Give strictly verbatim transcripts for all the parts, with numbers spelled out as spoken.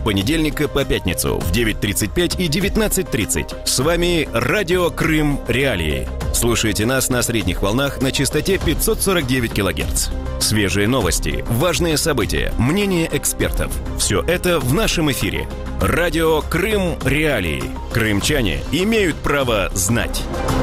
понедельника по пятницу в девять тридцать пять и девятнадцать тридцать. С вами Радио Крым Реалии. Слушайте нас на средних волнах на частоте пятьсот сорок девять килогерц. Свежие новости, важные события, мнения экспертов. Все это в нашем эфире. Радио Крым Реалии. Крымчане имеют право знать.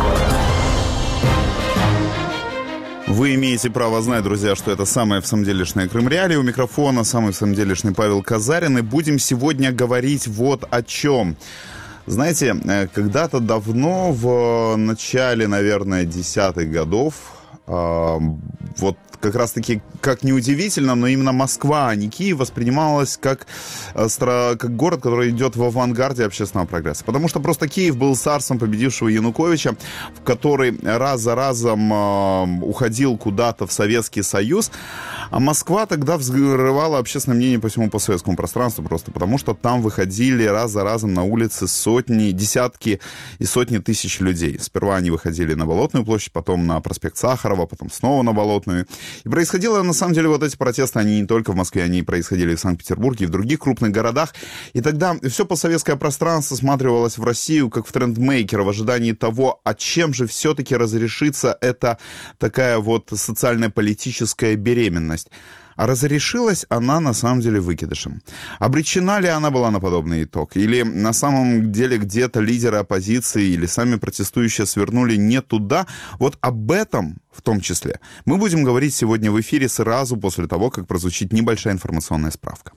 Вы имеете право знать, друзья, что это самое в самом делешное Крым Реалии. У микрофона самый в самом делешный Павел Казарин. И будем сегодня говорить вот о чем. Знаете, когда-то давно, в начале, наверное, десятых годов, вот как раз-таки, как неудивительно, но именно Москва, а не Киев, воспринималась как, как город, который идет в авангарде общественного прогресса. Потому что просто Киев был царством победившего Януковича, в который раз за разом э, уходил куда-то в Советский Союз. А Москва тогда взрывала общественное мнение по всему постсоветскому пространству, просто потому что там выходили раз за разом на улицы сотни, десятки и сотни тысяч людей. Сперва они выходили на Болотную площадь, потом на проспект Сахарова, потом снова на Болотную. И происходило, на самом деле, вот эти протесты, они не только в Москве, они происходили и в Санкт-Петербурге, и в других крупных городах. И тогда все постсоветское пространство всматривалось в Россию как в трендмейкера, в ожидании того, а чем же все-таки разрешится эта такая вот социально-политическая беременность. А разрешилась она на самом деле выкидышем. Обречена ли она была на подобный итог? Или на самом деле где-то лидеры оппозиции или сами протестующие свернули не туда? Вот об этом в том числе мы будем говорить сегодня в эфире сразу после того, как прозвучит небольшая информационная справка.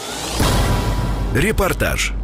Репортаж.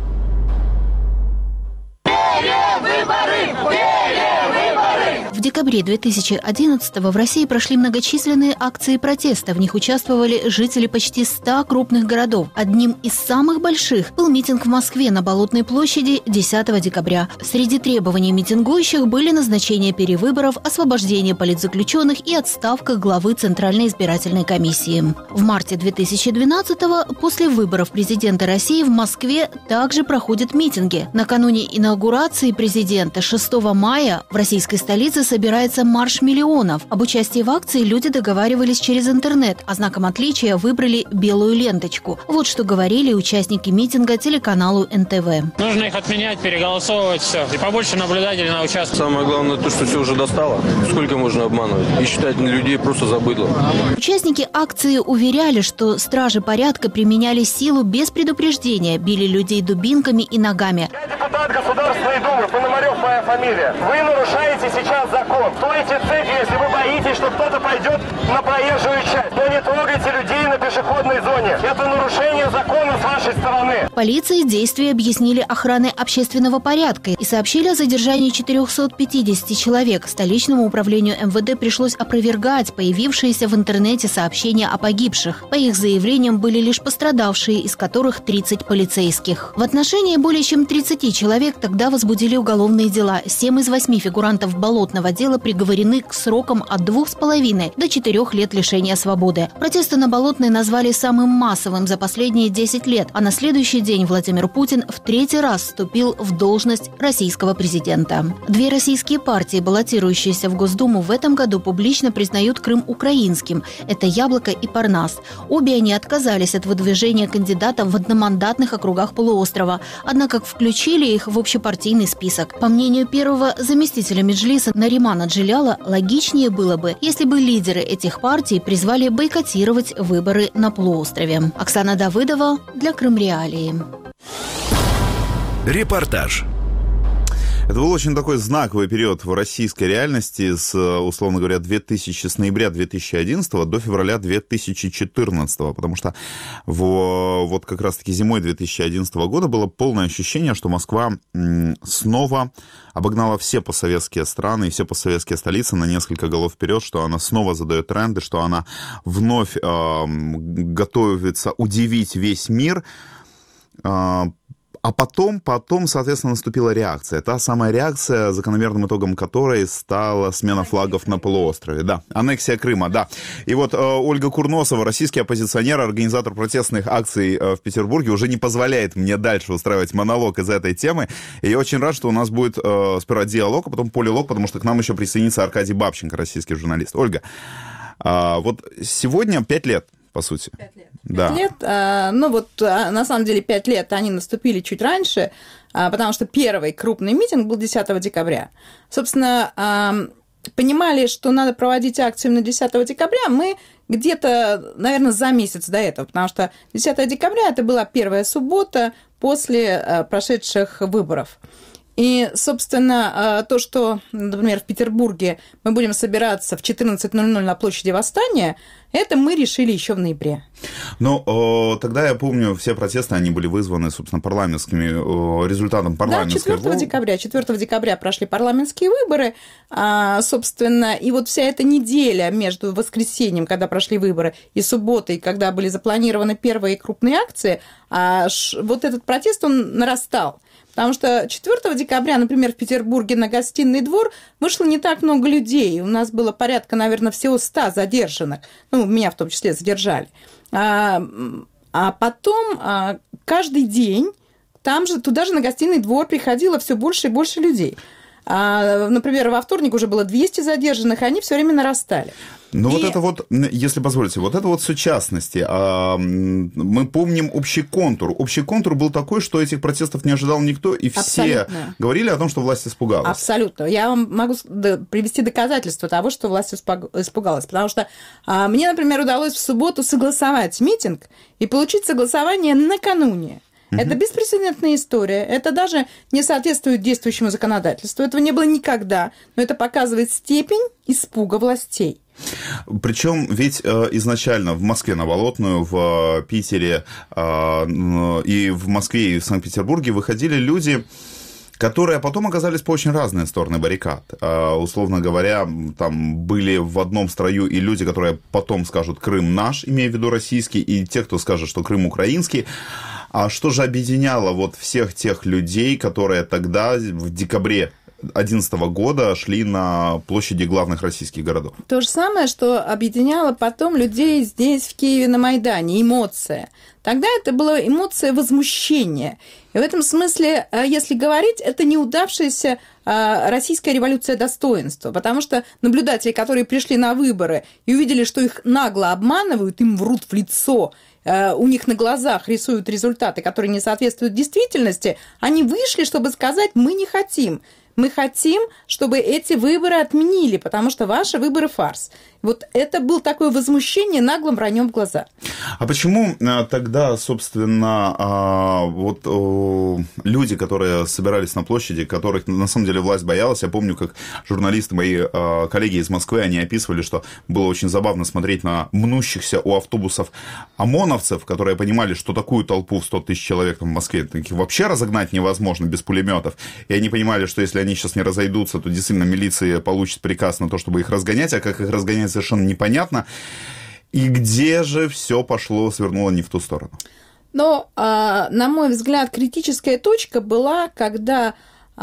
В декабре две тысячи одиннадцатого в России прошли многочисленные акции протеста. В них участвовали жители почти ста крупных городов. Одним из самых больших был митинг в Москве на Болотной площади десятого декабря. Среди требований митингующих были назначение перевыборов, освобождение политзаключенных и отставка главы Центральной избирательной комиссии. В марте две тысячи двенадцатого после выборов президента России в Москве также проходят митинги. Накануне инаугурации президента шестого мая в российской столице собирается марш миллионов. Об участии в акции люди договаривались через интернет, а знаком отличия выбрали белую ленточку. Вот что говорили участники митинга телеканалу эн тэ вэ. Нужно их отменять, переголосовывать, все. И побольше наблюдателей на участке. Самое главное то, что все уже достало. Сколько можно обманывать? И считать людей просто за быдло. Участники акции уверяли, что стражи порядка применяли силу без предупреждения, били людей дубинками и ногами. Я депутат Государственной Думы, Пономарев моя фамилия. Вы нарушаете сейчас закон. Стойте цепью, если вы боитесь, что кто-то пойдет на проезжую часть. Но не трогайте людей на пешеходной зоне. Это нарушение закона с вашей стороны. Полиции действия объяснили охраной общественного порядка и сообщили о задержании четырехсот пятидесяти человек. Столичному управлению эм вэ дэ пришлось опровергать появившиеся в интернете сообщения о погибших. По их заявлениям были лишь пострадавшие, из которых тридцать полицейских. В отношении более чем тридцати человек тогда возбудили уголовные дела. Семь из восьми фигурантов болотного дела приговорены к срокам от двух с половиной до четырех лет лишения свободы. Протесты на Болотной назвали самым массовым за последние десять лет, а на следующий день Владимир Путин в третий раз вступил в должность российского президента. Две российские партии, баллотирующиеся в Госдуму, в этом году публично признают Крым украинским. Это «Яблоко» и «Парнас». Обе они отказались от выдвижения кандидатов в одномандатных округах полуострова, однако включили их в общепартийный список. По мнению первого заместителя Меджлиса Наримана Джиляла, логичнее было бы, если бы лидеры этих партий призвали бойкотировать выборы на полуострове. Оксана Давыдова для Крым Реалии. Репортаж. Это был очень такой знаковый период в российской реальности с, условно говоря, две тысячи, с ноября две тысячи одиннадцатого до февраля две тысячи четырнадцатого, потому что в, вот как раз-таки зимой две тысячи одиннадцатого года было полное ощущение, что Москва снова обогнала все постсоветские страны и все постсоветские столицы на несколько голов вперед, что она снова задает тренды, что она вновь э, готовится удивить весь мир. Э, А потом, потом, соответственно, наступила реакция. Та самая реакция, закономерным итогом которой стала смена флагов на полуострове. Да, аннексия Крыма, да. И вот э, Ольга Курносова, российский оппозиционер, организатор протестных акций э, в Петербурге, уже не позволяет мне дальше устраивать монолог из этой темы. И я очень рад, что у нас будет э, сперва диалог, а потом полилог, потому что к нам еще присоединится Аркадий Бабченко, российский журналист. Ольга, э, вот сегодня пять лет. по сути. Пять лет. Да. Пять лет. А, ну вот, а, на самом деле, пять лет они наступили чуть раньше, а, потому что первый крупный митинг был десятого декабря. Собственно, а, понимали, что надо проводить акцию на десятого декабря, мы где-то, наверное, за месяц до этого, потому что десятого декабря это была первая суббота после а, прошедших выборов. И, собственно, то, что, например, в Петербурге мы будем собираться в четырнадцать ноль ноль на площади Восстания, это мы решили еще в ноябре. Ну, тогда я помню, все протесты, они были вызваны, собственно, парламентскими, результатом парламентских выборов. Да, четвёртого декабря. четвёртого декабря прошли парламентские выборы, собственно, и вот вся эта неделя между воскресеньем, когда прошли выборы, и субботой, когда были запланированы первые крупные акции, вот этот протест, он нарастал. Потому что четвёртого декабря, например, в Петербурге на Гостиный двор вышло не так много людей. У нас было порядка, наверное, всего ста задержанных. Ну, меня в том числе задержали. А, а потом а, каждый день там же, туда же на Гостиный двор приходило все больше и больше людей. А, например, во вторник уже было двести задержанных, и они все время нарастали. Ну, и... вот это вот, если позволите, вот это вот все частности. Мы помним общий контур. Общий контур был такой, что этих протестов не ожидал никто, и все Абсолютно. Говорили о том, что власть испугалась. Абсолютно. Я вам могу привести доказательства того, что власть испугалась. Потому что мне, например, удалось в субботу согласовать митинг и получить согласование накануне. Это беспрецедентная история. Это даже не соответствует действующему законодательству. Этого не было никогда. Но это показывает степень испуга властей. Причем ведь э, изначально в Москве на Болотную, в Питере э, и в Москве, и в Санкт-Петербурге выходили люди, которые потом оказались по очень разные стороны баррикад. Э, условно говоря, там были в одном строю и люди, которые потом скажут «Крым наш», имея в виду российский, и те, кто скажет, что Крым украинский. А что же объединяло вот всех тех людей, которые тогда, в декабре две тысячи одиннадцатого года, шли на площади главных российских городов? То же самое, что объединяло потом людей здесь, в Киеве, на Майдане. Эмоция. Тогда это была эмоция возмущения. И в этом смысле, если говорить, это неудавшаяся российская революция достоинства. Потому что наблюдатели, которые пришли на выборы и увидели, что их нагло обманывают, им врут в лицо, у них на глазах рисуют результаты, которые не соответствуют действительности, они вышли, чтобы сказать: мы не хотим. Мы хотим, чтобы эти выборы отменили, потому что ваши выборы фарс. Вот это было такое возмущение наглым враньем в глаза. А почему тогда, собственно, вот люди, которые собирались на площади, которых на самом деле власть боялась, я помню, как журналисты, мои коллеги из Москвы, они описывали, что было очень забавно смотреть на мнущихся у автобусов ОМОНовцев, которые понимали, что такую толпу в сто тысяч человек в Москве таких вообще разогнать невозможно без пулеметов. И они понимали, что если они сейчас не разойдутся, то действительно милиция получит приказ на то, чтобы их разгонять, а как их разгонять, совершенно непонятно. И где же все пошло, свернуло не в ту сторону? Но, на мой взгляд, критическая точка была, когда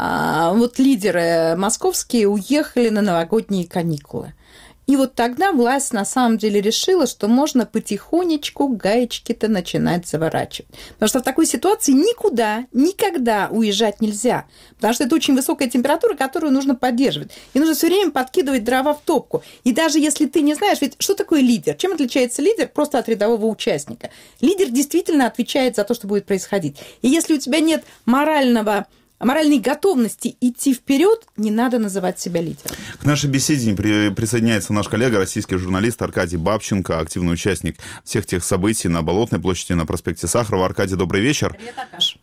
вот лидеры московские уехали на новогодние каникулы. И вот тогда власть на самом деле решила, что можно потихонечку гаечки-то начинать заворачивать. Потому что в такой ситуации никуда, никогда уезжать нельзя. Потому что это очень высокая температура, которую нужно поддерживать. И нужно все время подкидывать дрова в топку. И даже если ты не знаешь, ведь что такое лидер? Чем отличается лидер просто от рядового участника? Лидер действительно отвечает за то, что будет происходить. И если у тебя нет морального... моральной готовности идти вперед, не надо называть себя лидером. К нашей беседе присоединяется наш коллега, российский журналист Аркадий Бабченко, активный участник всех тех событий на Болотной площади, на проспекте Сахарова. Аркадий, добрый вечер. Привет, Аркаш.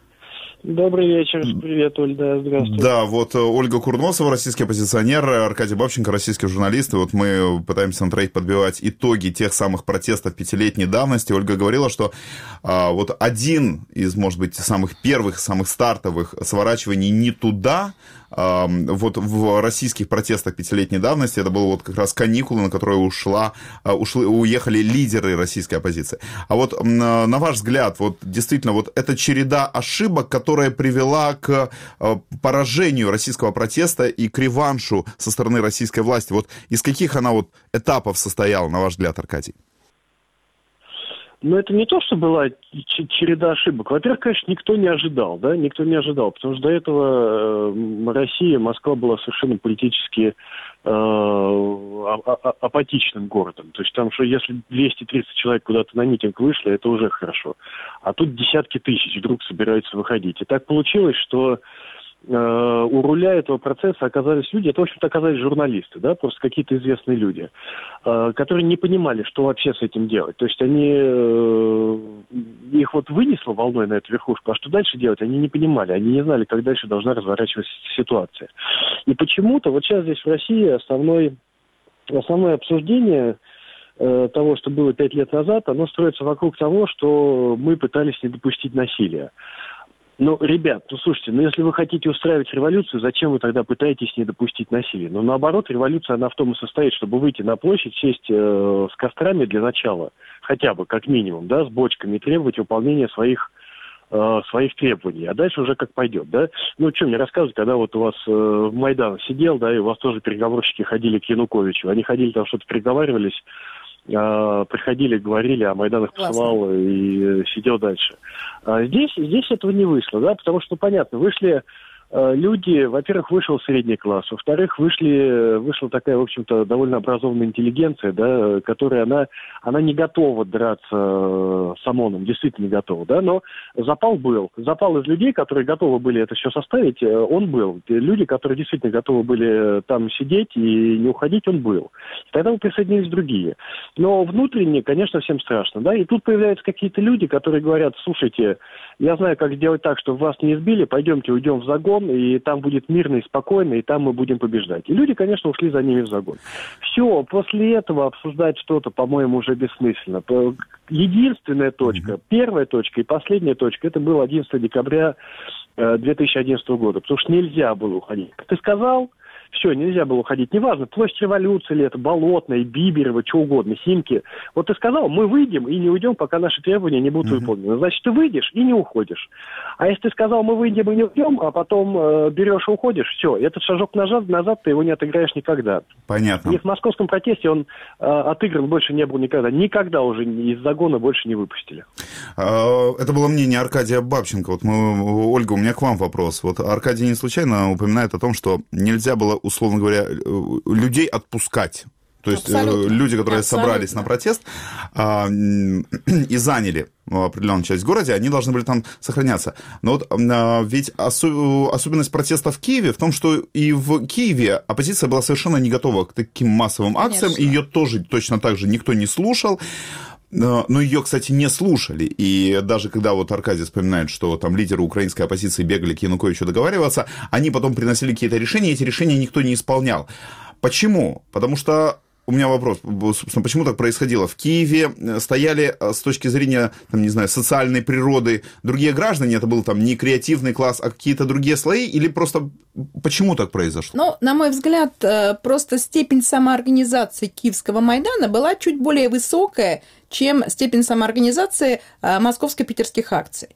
Добрый вечер. Привет, Ольга. Здравствуйте. Да, вот Ольга Курносова, российский оппозиционер, Аркадий Бабченко, российский журналист. И вот мы пытаемся на троих подбивать итоги тех самых протестов пятилетней давности. Ольга говорила, что а, вот один из, может быть, самых первых, самых стартовых сворачиваний не туда, а, вот в российских протестах пятилетней давности, это было вот как раз каникулы, на которые ушла, ушли, уехали лидеры российской оппозиции. А вот на, на ваш взгляд, вот действительно, вот эта череда ошибок, которая привела к поражению российского протеста и к реваншу со стороны российской власти, вот из каких она вот этапов состояла, на ваш взгляд, Аркадий? Но это не то, что была череда ошибок. Во-первых, конечно, никто не ожидал, да, никто не ожидал, потому что до этого э, Россия, Москва была совершенно политически э, апатичным городом. То есть там, что если двести тридцать человек куда-то на митинг вышли, это уже хорошо. А тут десятки тысяч вдруг собираются выходить. И так получилось, что у руля этого процесса оказались люди, это, в общем-то, оказались журналисты, да, просто какие-то известные люди, которые не понимали, что вообще с этим делать. То есть они, их вот вынесло волной на эту верхушку, а что дальше делать, они не понимали, они не знали, как дальше должна разворачиваться ситуация. И почему-то вот сейчас здесь в России основной, основное обсуждение того, что было пять лет назад, оно строится вокруг того, что мы пытались не допустить насилия. Ну, ребят, ну слушайте, ну если вы хотите устраивать революцию, зачем вы тогда пытаетесь не допустить насилия? Ну, наоборот, революция, она в том и состоит, чтобы выйти на площадь, сесть э, с кострами для начала, хотя бы, как минимум, да, с бочками, требовать выполнения своих, э, своих требований, а дальше уже как пойдет, да. Ну, что мне рассказывать, когда вот у вас э, Майдан сидел, да, и у вас тоже переговорщики ходили к Януковичу, они ходили там что-то переговаривались, приходили, говорили, а Майдан их посылал и сидел дальше. А здесь, здесь этого не вышло, да, потому что, понятно, вышли люди, во-первых, вышел средний класс, во-вторых, вышли, вышла такая, в общем-то, довольно образованная интеллигенция, да, которая, она, она не готова драться с ОМОНом, действительно не готова, да, но запал был. Запал из людей, которые готовы были это все составить, он был. Люди, которые действительно готовы были там сидеть и не уходить, он был. Тогда присоединились другие. Но внутренне, конечно, всем страшно, да, и тут появляются какие-то люди, которые говорят, слушайте, я знаю, как сделать так, чтобы вас не избили, пойдемте уйдем в загон, и там будет мирно и спокойно, и там мы будем побеждать. И люди, конечно, ушли за ними в загон. Все, после этого обсуждать что-то, по-моему, уже бессмысленно. Единственная точка, первая точка и последняя точка, это было одиннадцатого декабря две тысячи одиннадцатого года, потому что нельзя было уходить. Как ты сказал, все, нельзя было уходить. Неважно, площадь Революции ли это, Болотная, Биберево, что угодно, Химки. Вот ты сказал, мы выйдем и не уйдем, пока наши требования не будут mm-hmm. выполнены. Значит, ты выйдешь и не уходишь. А если ты сказал, мы выйдем и не уйдем, а потом э, берешь и уходишь, все, этот шажок назад, назад ты его не отыграешь никогда. Понятно. И в московском протесте он э, отыгран больше не был никогда. Никогда уже из загона больше не выпустили. Это было мнение Аркадия Бабченко. Вот мы, Ольга, у меня к вам вопрос. Вот Аркадий не случайно упоминает о том, что нельзя было, условно говоря, людей отпускать. То есть абсолютно. Люди, которые абсолютно. собрались на протест а, и заняли определенную часть в городе, они должны были там сохраняться. Но вот а, ведь осо- особенность протеста в Киеве в том, что и в Киеве оппозиция была совершенно не готова к таким массовым акциям, и ее тоже точно так же никто не слушал. Но ее, кстати, не слушали. И даже когда вот Аркадий вспоминает, что там лидеры украинской оппозиции бегали к Януковичу договариваться, они потом приносили какие-то решения, и эти решения никто не исполнял. Почему? Потому что у меня вопрос, собственно, почему так происходило? В Киеве стояли с точки зрения, там, не знаю, социальной природы другие граждане, это был там не креативный класс, а какие-то другие слои, или просто почему так произошло? Ну, на мой взгляд, просто степень самоорганизации Киевского Майдана была чуть более высокая, чем степень самоорганизации московско-питерских акций.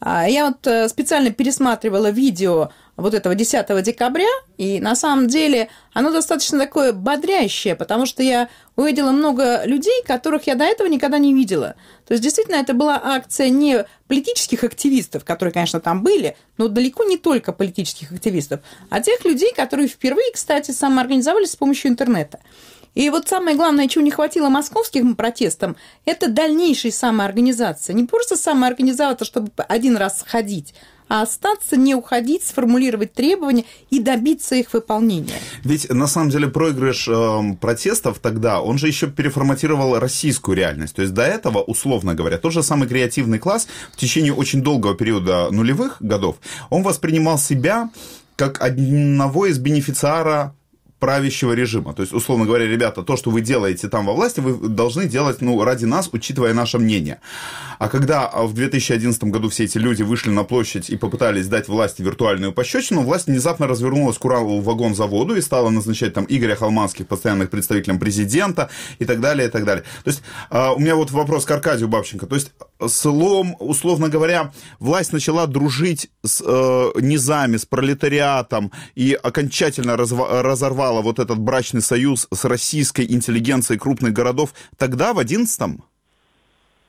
Я вот специально пересматривала видео вот этого десятого декабря, и на самом деле оно достаточно такое бодрящее, потому что я увидела много людей, которых я до этого никогда не видела. То есть, действительно, это была акция не политических активистов, которые, конечно, там были, но далеко не только политических активистов, а тех людей, которые впервые, кстати, самоорганизовались с помощью интернета. И вот самое главное, чего не хватило московским протестам, это дальнейшей самоорганизации. Не просто самоорганизоваться, чтобы один раз сходить, а остаться, не уходить, сформулировать требования и добиться их выполнения. Ведь, на самом деле, проигрыш э, протестов тогда, он же еще переформатировал российскую реальность. То есть, до этого, условно говоря, тот же самый креативный класс в течение очень долгого периода нулевых годов, он воспринимал себя как одного из бенефициара правящего режима. То есть, условно говоря, ребята, то, что вы делаете там во власти, вы должны делать, ну, ради нас, учитывая наше мнение. А когда в две тысячи одиннадцатом году все эти люди вышли на площадь и попытались дать власти виртуальную пощечину, власть внезапно развернулась к Уралвагонзаводу и стала назначать там Игоря Холманских постоянных представителем президента и так далее, и так далее. То есть, у меня вот вопрос к Аркадию Бабченко. То есть, слом, условно говоря, власть начала дружить с э, низами, с пролетариатом и окончательно разва- разорвала вот этот брачный союз с российской интеллигенцией крупных городов тогда, в одиннадцатом?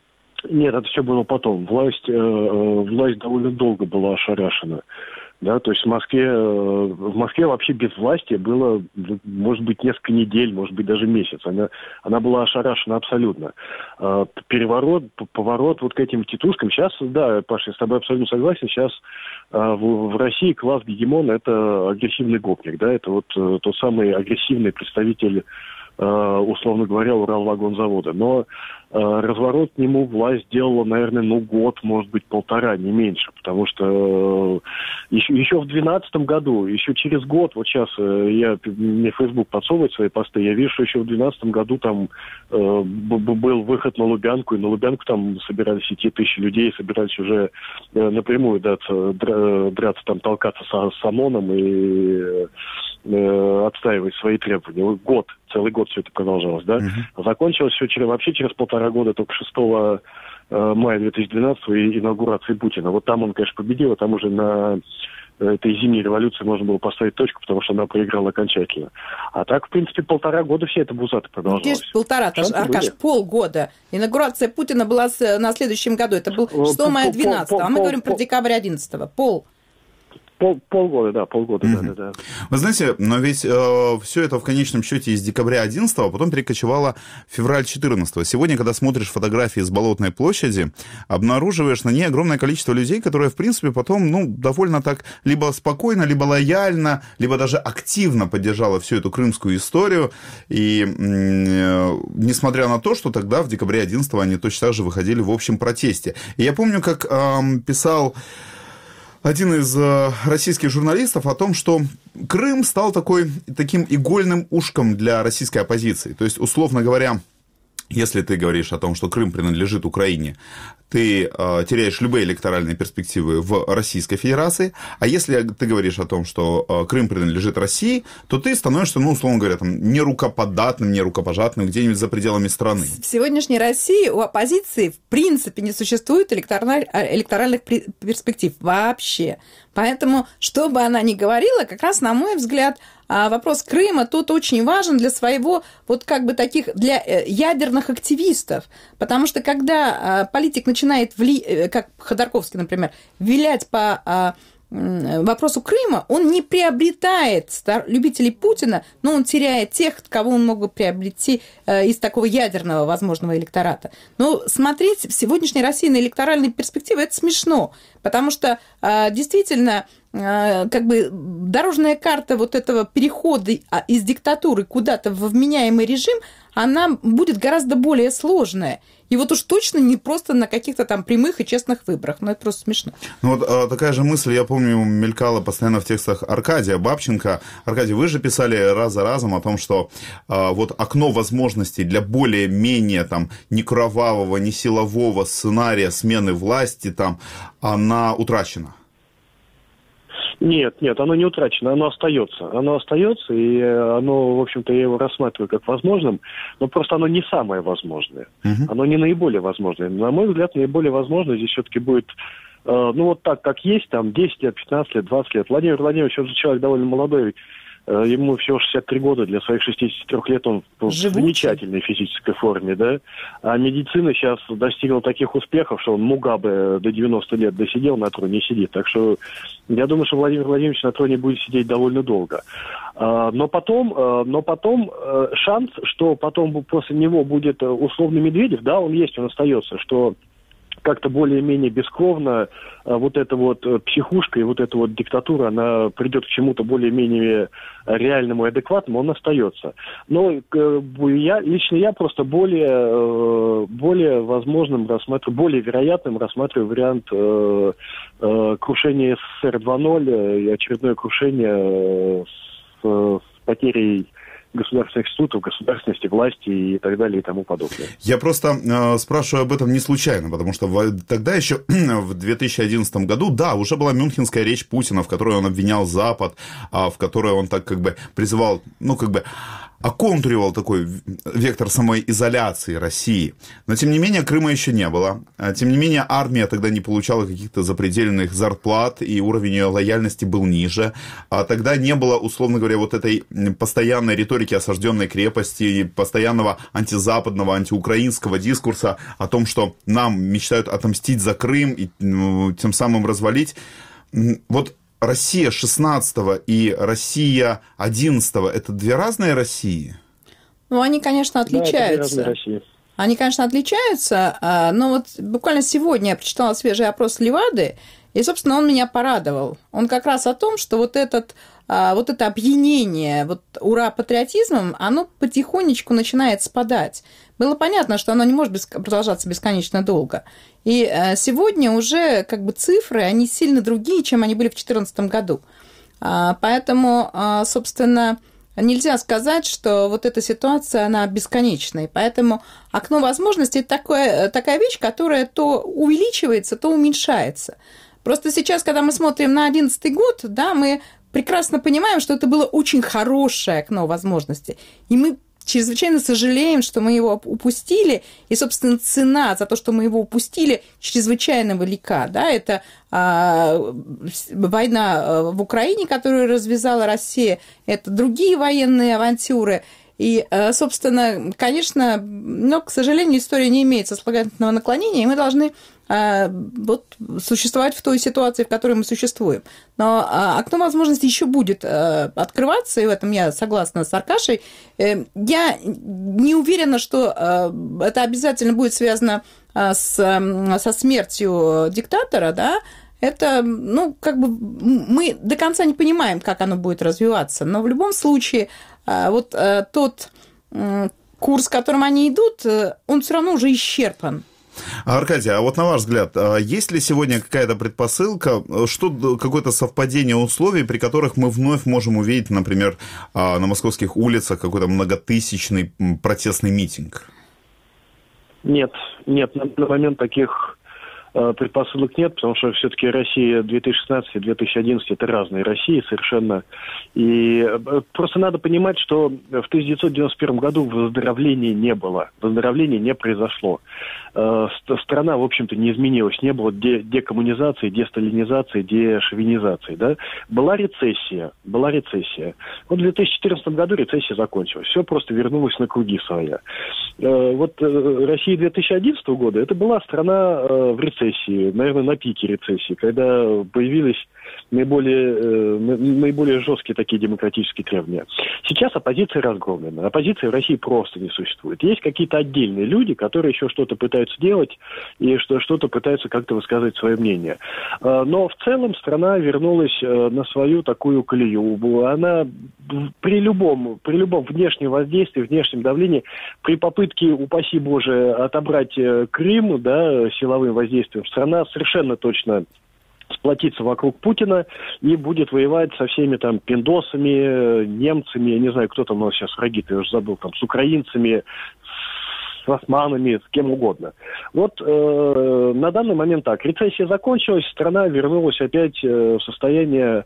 Нет, это все было потом. Власть, э, власть довольно долго была ошарашена. Да, то есть в Москве, в Москве вообще безвластие было, может быть, несколько недель, может быть, даже месяц. Она, она была ошарашена абсолютно. Переворот, поворот вот к этим титушкам. Сейчас, да, Паша, я с тобой абсолютно согласен, сейчас в, в России класс гегемон – это агрессивный гопник, да, это вот тот самый агрессивный представитель, условно говоря, Уралвагонзавода. Но разворот к нему власть сделала, наверное, ну, год, может быть, полтора, не меньше. Потому что еще, еще в двенадцатом году, еще через год, вот сейчас я, мне Facebook подсовывает свои посты, я вижу, что еще в двенадцатом году там э, был выход на Лубянку, и на Лубянку там собирались идти тысячи людей, собирались уже э, напрямую драться, драться, там, толкаться с, с ОМОНом и э, отстаивать свои требования. Год, целый год все это продолжалось, да? Uh-huh. Закончилось все через, вообще через полтора года, только шестого мая две тысячи двенадцатого инаугурации Путина. Вот там он, конечно, победил, а там уже на этой зимней революции можно было поставить точку, потому что она проиграла окончательно. А так, в принципе, полтора года все это бузаты продолжалось. Где же полтора-то, Аркаш, были? Полгода. Инаугурация Путина была на следующем году. Это был шестого мая двенадцатого, а мы пол, говорим пол, про декабрь одиннадцатого. Пол. Пол, полгода, да, полгода, mm-hmm. да, да, да. Вы знаете, но ведь э, все это в конечном счете из декабря одиннадцатого, потом перекочевало в февраль четырнадцатого. Сегодня, когда смотришь фотографии с Болотной площади, обнаруживаешь на ней огромное количество людей, которые, в принципе, потом, ну, довольно так либо спокойно, либо лояльно, либо даже активно поддержало всю эту крымскую историю. И э, несмотря на то, что тогда, в декабре одиннадцатого, они точно так же выходили в общем протесте. И я помню, как э, писал один из э, российских журналистов о том, что Крым стал такой, таким игольным ушком для российской оппозиции. То есть, условно говоря, если ты говоришь о том, что Крым принадлежит Украине, ты э, теряешь любые электоральные перспективы в Российской Федерации, а если ты говоришь о том, что э, Крым принадлежит России, то ты становишься, ну, условно говоря, там, нерукоподатным, нерукопожатным где-нибудь за пределами страны. В сегодняшней России у оппозиции в принципе не существует электоральных перспектив вообще. Поэтому, что бы она ни говорила, как раз, на мой взгляд, вопрос Крыма тут очень важен для своего, вот как бы таких, для ядерных активистов. Потому что когда политик начинает, вли... как Ходорковский, например, вилять по вопросу Крыма, он не приобретает любителей Путина, но он теряет тех, кого он мог бы приобрести из такого ядерного возможного электората. Но смотреть в сегодняшней России на электоральные перспективы – это смешно, потому что действительно как бы дорожная карта вот этого перехода из диктатуры куда-то в вменяемый режим, она будет гораздо более сложная. И вот уж точно не просто на каких-то там прямых и честных выборах. Ну, это просто смешно. Ну, вот а, такая же мысль, я помню, мелькала постоянно в текстах Аркадия Бабченко. Аркадий, вы же писали раз за разом о том, что а, вот окно возможностей для более-менее там не кровавого, не силового сценария смены власти там, она утрачена. Нет, нет, оно не утрачено, оно остается. Оно остается, и оно, в общем-то, я его рассматриваю как возможным, но просто оно не самое возможное. Uh-huh. Оно не наиболее возможное. На мой взгляд, наиболее возможное здесь все-таки будет, э, ну, вот так, как есть, там, десять лет, пятнадцать лет, двадцать лет. Владимир Владимирович, он же человек довольно молодой, э, ему всего шестьдесят три года, для своих шестидесяти трёх лет он в замечательной физической форме, да. А медицина сейчас достигла таких успехов, что он Мугабе до девяноста лет досидел, на троне сидит. Так что я думаю, что Владимир Владимирович на троне будет сидеть довольно долго. Но потом, но потом шанс, что потом после него будет условный Медведев, да, он есть, он остается, что как-то более-менее бескровно вот эта вот психушка и вот эта вот диктатура, она придет к чему-то более-менее реальному и адекватному, он остается. Но я, лично я просто более, более возможным рассматриваю, более вероятным рассматриваю вариант э, э, крушения СССР два ноль и очередное крушение с, с потерей государственных институтов, государственности, власти и так далее и тому подобное. Я просто э, спрашиваю об этом не случайно, потому что в, тогда еще в две тысячи одиннадцатом году, да, уже была мюнхенская речь Путина, в которой он обвинял Запад, а, в которой он так как бы призывал, ну как бы оконтуривал такой вектор самоизоляции России. Но, тем не менее, Крыма еще не было. Тем не менее, армия тогда не получала каких-то запредельных зарплат, и уровень ее лояльности был ниже. А тогда не было, условно говоря, вот этой постоянной риторики осажденной крепости, постоянного антизападного, антиукраинского дискурса о том, что нам мечтают отомстить за Крым и ну, тем самым развалить. Вот Россия шестнадцатого и Россия одиннадцатого – это две разные России? Ну, они, конечно, отличаются. Да, это две разные России. Они, конечно, отличаются, но вот буквально сегодня я прочитала свежий опрос Левады, и, собственно, он меня порадовал. Он как раз о том, что вот, этот, вот это опьянение вот, ура-патриотизмом, оно потихонечку начинает спадать. Было понятно, что оно не может продолжаться бесконечно долго. И сегодня уже как бы цифры, они сильно другие, чем они были в две тысячи четырнадцатом году. Поэтому, собственно, нельзя сказать, что вот эта ситуация, она бесконечная. Поэтому окно возможностей – это такое, такая вещь, которая то увеличивается, то уменьшается. Просто сейчас, когда мы смотрим на две тысячи одиннадцатый год, да, мы прекрасно понимаем, что это было очень хорошее окно возможностей. И мы чрезвычайно сожалеем, что мы его упустили, и, собственно, цена за то, что мы его упустили, чрезвычайно велика. Да? Это а, война в Украине, которую развязала Россия, это другие военные авантюры. И, собственно, конечно, но, к сожалению, история не имеет сослагательного наклонения, и мы должны вот, существовать в той ситуации, в которой мы существуем. Но окно возможностей еще будет открываться, и в этом я согласна с Аркашей. Я не уверена, что это обязательно будет связано с, со смертью диктатора, да. Это, ну, как бы мы до конца не понимаем, как оно будет развиваться, но в любом случае вот тот курс, которым они идут, он все равно уже исчерпан. Аркадий, а вот на ваш взгляд, есть ли сегодня какая-то предпосылка, что, какое-то совпадение условий, при которых мы вновь можем увидеть, например, на московских улицах какой-то многотысячный протестный митинг? Нет, нет, на данный момент таких предпосылок нет, потому что все-таки Россия две тысячи шестнадцатый - две тысячи одиннадцатый это разные России совершенно. И просто надо понимать, что в тысяча девятьсот девяносто первом году выздоровления не было, выздоровления не произошло. Страна, в общем-то, не изменилась, не было декоммунизации, десталинизации, дешовинизации. Да? Была рецессия, была рецессия. Вот в две тысячи четырнадцатом году рецессия закончилась, все просто вернулось на круги своя. Вот Россия две тысячи одиннадцатого года, это была страна в рецессии. Наверное, на пике рецессии, когда появились наиболее, наиболее жесткие такие демократические требования. Сейчас оппозиция разгромлена. Оппозиции в России просто не существует. Есть какие-то отдельные люди, которые еще что-то пытаются делать и что- что-то пытаются как-то высказывать свое мнение. Но в целом страна вернулась на свою такую колею. Она при любом, при любом внешнем воздействии, внешнем давлении, при попытке, упаси Боже, отобрать Крым, да, силовым воздействием, страна совершенно точно сплотится вокруг Путина и будет воевать со всеми там пиндосами, немцами, я не знаю, кто там у нас сейчас враги, я уже забыл, там, с украинцами, с османами, с кем угодно. Вот э, на данный момент так. Рецессия закончилась, страна вернулась опять э, в состояние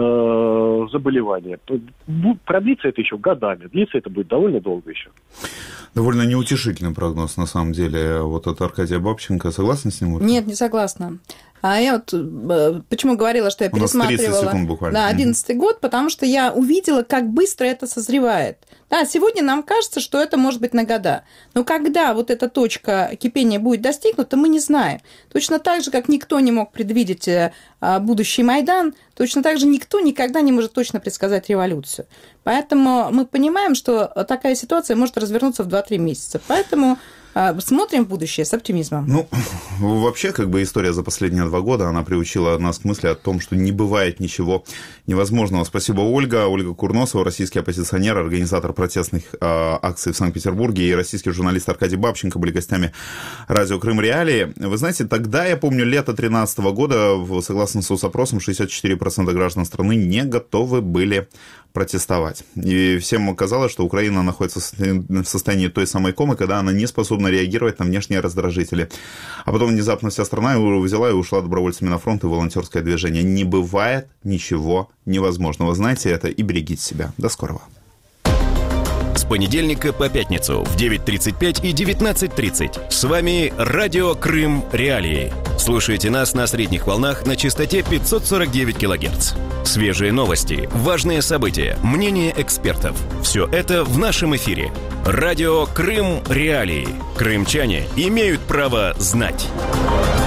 э, заболевания. Продлится это еще годами, длится это будет довольно долго еще. Довольно неутешительный прогноз, на самом деле, вот от Аркадия Бабченко. Согласны с ним? Нет, не согласна. А я вот почему говорила, что я пересматривала да, одиннадцатый год, потому что я увидела, как быстро это созревает. Да, сегодня нам кажется, что это может быть на года. Но когда вот эта точка кипения будет достигнута, мы не знаем. Точно так же, как никто не мог предвидеть будущий Майдан, точно так же никто никогда не может точно предсказать революцию. Поэтому мы понимаем, что такая ситуация может развернуться в два-три месяца. Поэтому смотрим в будущее с оптимизмом. Ну, вообще, как бы история за последние два года, она приучила нас к мысли о том, что не бывает ничего невозможного. Спасибо, Ольга. Ольга Курносова, российский оппозиционер, организатор протестных э, акций в Санкт-Петербурге, и российский журналист Аркадий Бабченко были гостями радио «Крым Реалии». Вы знаете, тогда, я помню, лето две тысячи тринадцатого года, согласно соцопросам, шестьдесят четыре процента граждан страны не готовы были протестовать. И всем казалось, что Украина находится в состоянии той самой комы, когда она не способна реагировать на внешние раздражители. А потом внезапно вся страна взяла и ушла добровольцами на фронт и волонтерское движение. Не бывает ничего невозможного. Знайте это и берегите себя. До скорого. понедельника по пятницу в девять тридцать пять и девятнадцать тридцать. С вами Радио Крым Реалии. Слушайте нас на средних волнах на частоте пятьсот сорок девять килогерц. Свежие новости, важные события, мнения экспертов. Все это в нашем эфире. Радио Крым Реалии. Крымчане имеют право знать.